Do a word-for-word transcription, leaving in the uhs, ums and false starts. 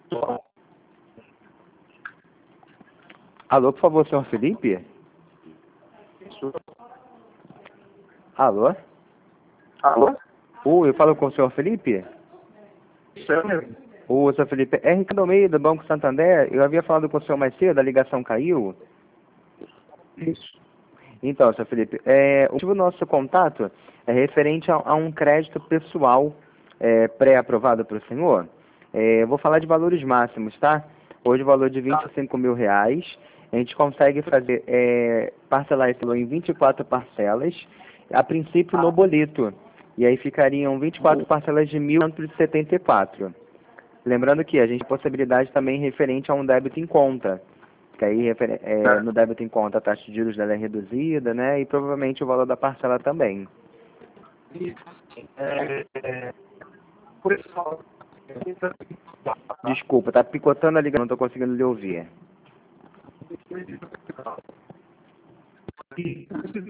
Alô, por favor, senhor Felipe? Alô? Alô? Oi, eu falo com o senhor Felipe? Isso é mesmo. Ô, senhor Felipe, é Ricardo Almeida, do Banco Santander. Eu havia falado com o senhor mais cedo, a ligação caiu. Isso. Então, senhor Felipe, é, o motivo do nosso contato é referente a, a um crédito pessoal é, pré-aprovado para o senhor. É, eu vou falar de valores máximos, tá? Hoje o valor de vinte e cinco mil reais. A gente consegue fazer, é, parcelar esse valor em vinte e quatro parcelas, a princípio no boleto. E aí ficariam vinte e quatro parcelas de mil novecentos e setenta e quatro. Lembrando que a gente tem possibilidade também referente a um débito em conta. Que aí é, no débito em conta a taxa de juros dela é reduzida, né? E provavelmente o valor da parcela também. Isso. É, é, por isso, Desculpa, tá picotando a ligação, não tô conseguindo lhe ouvir.